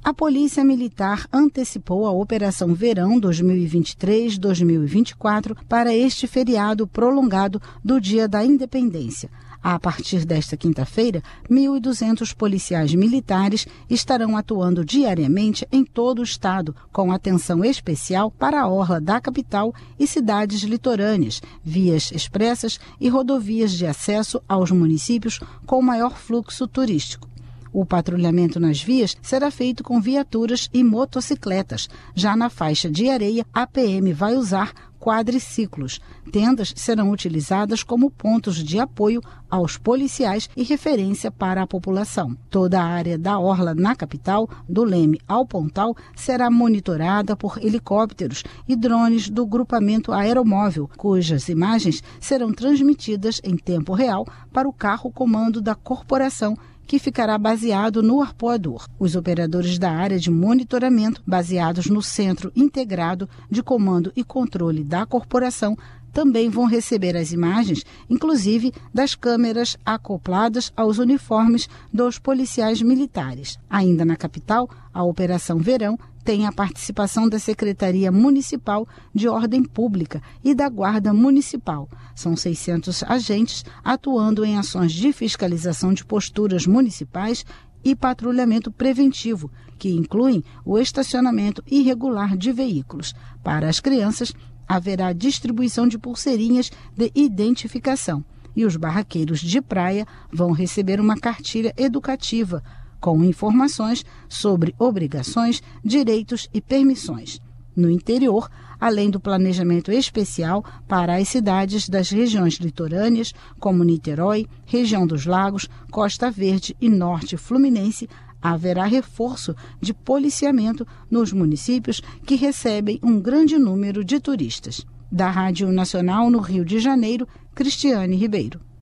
A Polícia Militar antecipou a Operação Verão 2023-2024 para este feriado prolongado do Dia da Independência. A partir desta quinta-feira, 1.200 policiais militares estarão atuando diariamente em todo o estado, com atenção especial para a orla da capital e cidades litorâneas, vias expressas e rodovias de acesso aos municípios com maior fluxo turístico. O patrulhamento nas vias será feito com viaturas e motocicletas. Já na faixa de areia, a PM vai usar quadriciclos. Tendas serão utilizadas como pontos de apoio aos policiais e referência para a população. Toda a área da orla na capital, do Leme ao Pontal, será monitorada por helicópteros e drones do grupamento aeromóvel, cujas imagens serão transmitidas em tempo real para o carro-comando da corporação, que ficará baseado no arpoador. Os operadores da área de monitoramento, baseados no Centro Integrado de Comando e Controle da corporação, também vão receber as imagens, inclusive das câmeras acopladas aos uniformes dos policiais militares. Ainda na capital, a Operação Verão tem a participação da Secretaria Municipal de Ordem Pública e da Guarda Municipal. São 600 agentes atuando em ações de fiscalização de posturas municipais e patrulhamento preventivo, que incluem o estacionamento irregular de veículos. Para as crianças, haverá distribuição de pulseirinhas de identificação e os barraqueiros de praia vão receber uma cartilha educativa com informações sobre obrigações, direitos e permissões. No interior, além do planejamento especial para as cidades das regiões litorâneas, como Niterói, região dos Lagos, Costa Verde e Norte Fluminense, haverá reforço de policiamento nos municípios que recebem um grande número de turistas. Da Rádio Nacional no Rio de Janeiro, Cristiane Ribeiro.